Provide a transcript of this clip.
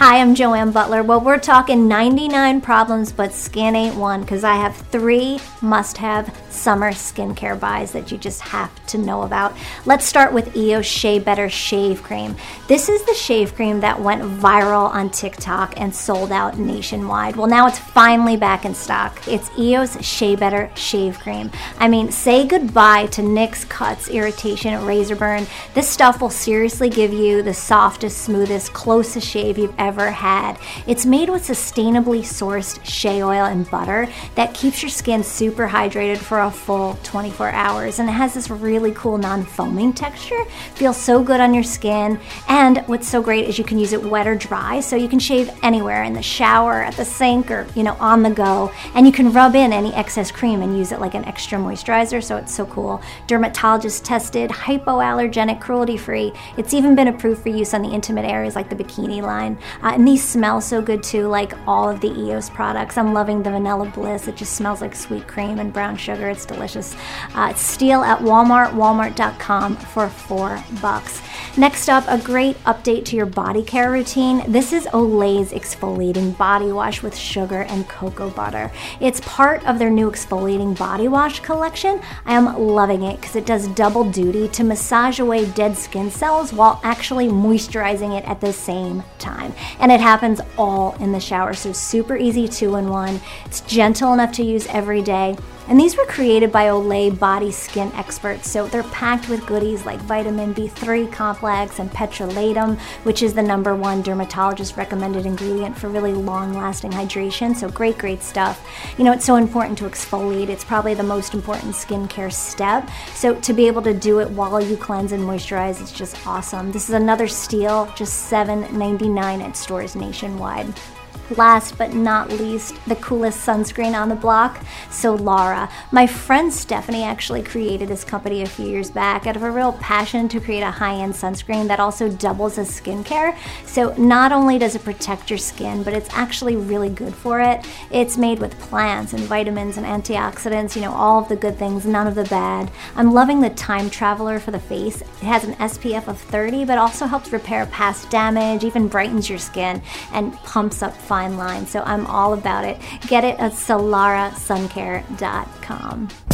Hi, I'm Joanne Butler. Well, we're talking 99 problems, but skin ain't one, because I have 3 must-have summer skincare buys that you just have to know about. Let's start with EOS Shea Better Shave Cream. This is the shave cream that went viral on TikTok and sold out nationwide. Well, now it's finally back in stock. It's EOS Shea Better Shave Cream. I mean, say goodbye to nicks, cuts, irritation, razor burn. This stuff will seriously give you the softest, smoothest, closest shave you've ever had. It's made with sustainably sourced shea oil and butter that keeps your skin super hydrated for a full 24 hours, and it has this really cool non-foaming texture. Feels so good on your skin, and what's so great is you can use it wet or dry, so you can shave anywhere, in the shower, at the sink, or on the go, and you can rub in any excess cream and use it like an extra moisturizer, so it's so cool. Dermatologist tested, hypoallergenic, cruelty-free. It's even been approved for use on the intimate areas like the bikini line. And these smell so good too, like all of the EOS products. I'm loving the Vanilla Bliss. It just smells like sweet cream and brown sugar. It's delicious. It's Steal at Walmart, walmart.com for $4. Next up, a great update to your body care routine. This is Olay's exfoliating body wash with sugar and cocoa butter. It's part of their new exfoliating body wash collection. I am loving it because it does double duty to massage away dead skin cells while actually moisturizing it at the same time. And it happens all in the shower, so super easy 2-in-1. It's gentle enough to use every day. And these were created by Olay body skin experts, so they're packed with goodies like vitamin B3 complex and petrolatum, which is the #1 dermatologist recommended ingredient for really long-lasting hydration, so great stuff. It's so important to exfoliate. It's probably the most important skincare step, so to be able to do it while you cleanse and moisturize, it's just awesome. This is another steal, just $7.99 at stores nationwide. Last but not least, the coolest sunscreen on the block, Solara. My friend Stephanie actually created this company a few years back out of a real passion to create a high-end sunscreen that also doubles as skincare. So not only does it protect your skin, but it's actually really good for it. It's made with plants and vitamins and antioxidants, all of the good things, none of the bad. I'm loving the Time Traveler for the face. It has an SPF of 30, but also helps repair past damage, even brightens your skin, and pumps up fine lines, so I'm all about it. Get it at solarasuncare.com.